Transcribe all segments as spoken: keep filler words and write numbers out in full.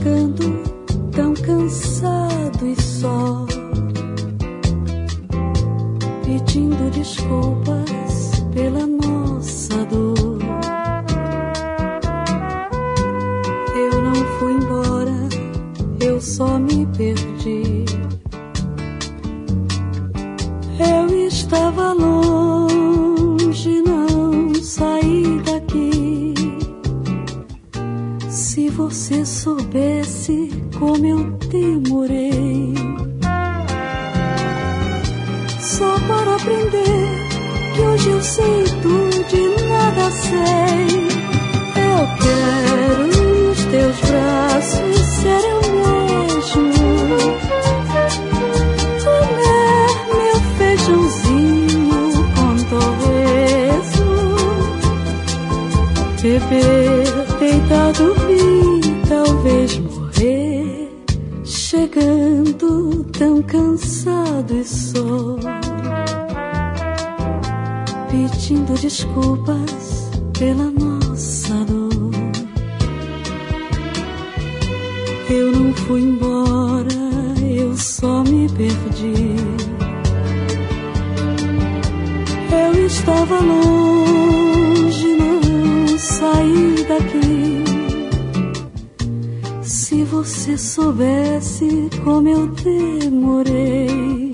chegando tão cansado e só, pedindo desculpas pela nossa dor. Eu não fui embora, eu só me perdi. Eu estava longe, não saí daqui. Se você soubesse como eu demorei só para aprender que hoje eu sei tudo e nada sei. Eu quero nos teus braços ser eu mesmo, comer meu feijãozinho com torresmo, beber, deitar, dormir, talvez morrer, chegando tão cansado e só, pedindo desculpas pela nossa dor. Eu não fui embora, eu só me perdi. Eu estava longe, não saí daqui. Se você soubesse como eu demorei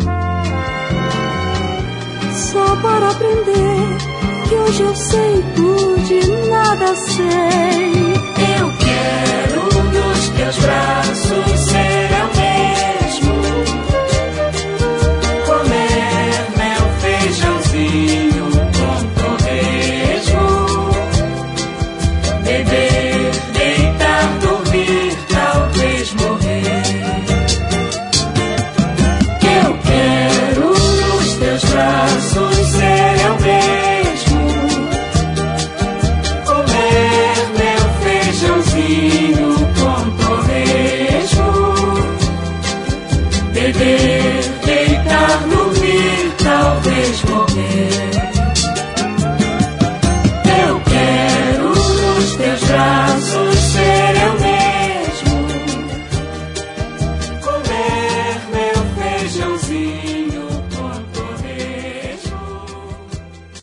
só para aprender que hoje eu sei tudo e nada sei. Eu quero nos teus braços ser eu mesmo, comer meu feijãozinho com torresmo, beber, deitar, dormir, talvez morrer. Eu quero nos teus braços